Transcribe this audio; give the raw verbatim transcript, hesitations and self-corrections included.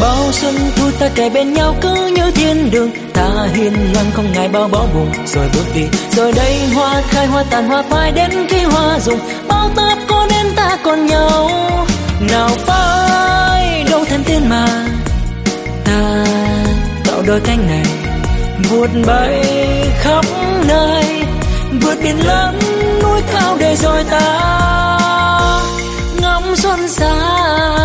Bao xuân thu ta kề bên nhau cứ như thiên đường, ta hiên ngang không ngại bao bó buồn rồi bước đi. Rồi đây hoa khai hoa tàn hoa phai đến khi hoa rụng, bao táp có đến ta còn nhau. Nào phai đâu thêm tên mà ta tạo đôi cánh này, vụt bay khắp nơi, vượt biển lớn núi cao để rồi ta ngắm xuân xa